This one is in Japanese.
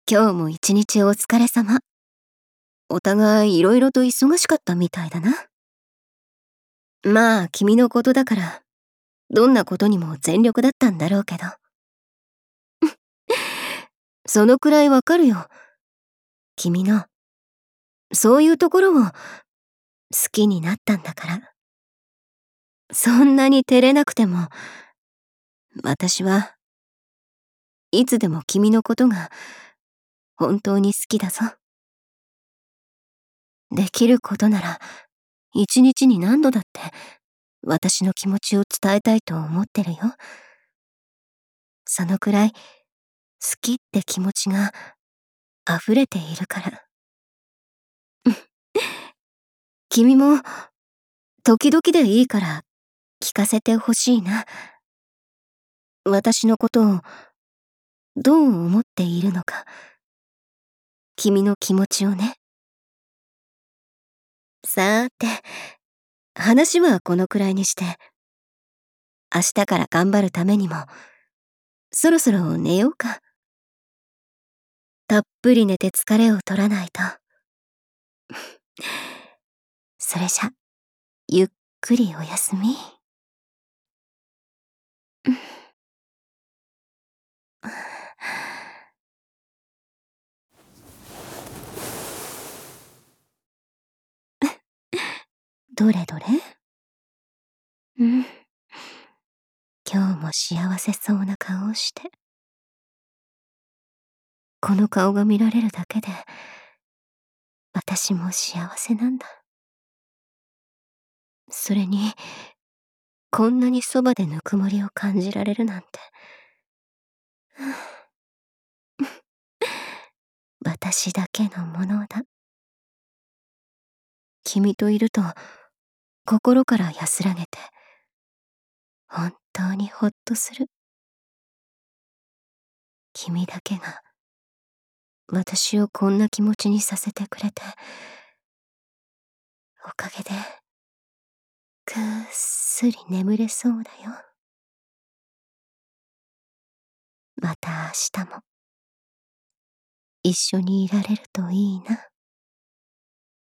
今日も一日お疲れ様。お互いいろいろと忙しかったみたいだな。まあ、君のことだから、どんなことにも全力だったんだろうけど。そのくらいわかるよ。君の、そういうところを好きになったんだから。そんなに照れなくても、私はいつでも君のことが本当に好きだぞ。できることなら、一日に何度だって私の気持ちを伝えたいと思ってるよ。そのくらい好きって気持ちが溢れているから。君も時々でいいから聞かせてほしいな。私のことをどう思っているのか。君の気持ちをね。さーて、話はこのくらいにして、明日から頑張るためにも、そろそろ寝ようか。たっぷり寝て疲れを取らないと。それじゃ、ゆっくりおやすみ。どれどれ？うん。今日も幸せそうな顔をして。この顔が見られるだけで、私も幸せなんだ。それに、こんなにそばでぬくもりを感じられるなんて。私だけのものだ。君といると、心から安らげて、本当にほっとする。君だけが、私をこんな気持ちにさせてくれて、おかげで、ぐっすり眠れそうだよ。また明日も、一緒にいられるといいな。